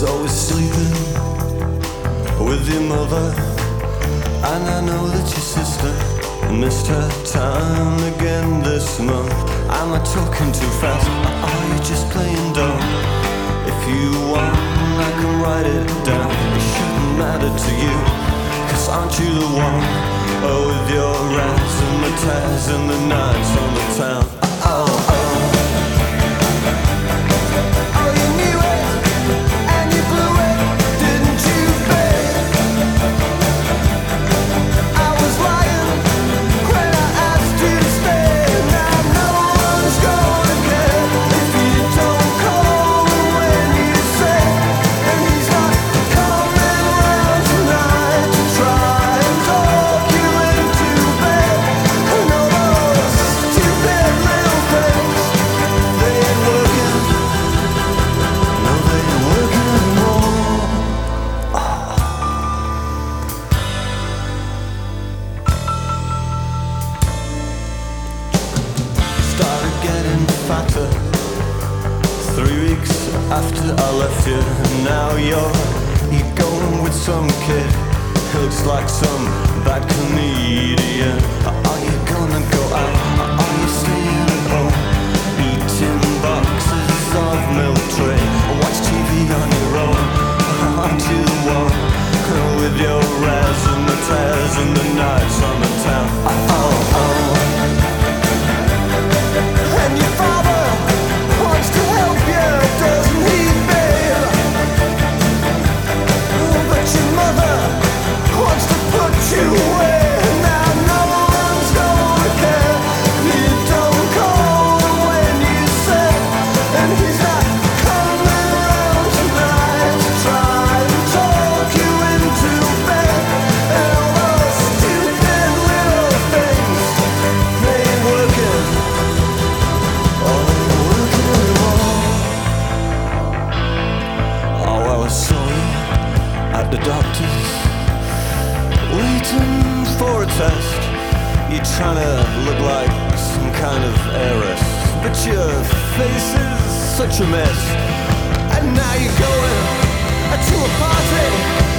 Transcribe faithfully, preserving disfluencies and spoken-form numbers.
always sleeping with your mother, and I know that your sister missed her time again this month. Am I talking too fast, or are you just playing dumb? If you want, I can write it down. It shouldn't matter to you, cause aren't you the one? Oh, with your razzmatazz and the nights on the town. Oh, oh. Fatter. Three weeks after I left you, now you're you're going with some kid. Looks like some bad comedian. Are you gonna go out? Are you staying at home? Eating boxes of milk tray. Watch T V on your own. Aren't you the one with your razzmatazz and the nights on the town? Oh, oh, oh. And your father wants to help you, doesn't he, babe? But your mother wants to put you away. Now no one's gonna care. You don't call when you say, and he's not coming around tonight to try to talk you into bed. And all those stupid little things, they ain't working. At the doctor's, waiting for a test. You're trying to look like some kind of heiress, but your face is such a mess. And now you're going to a party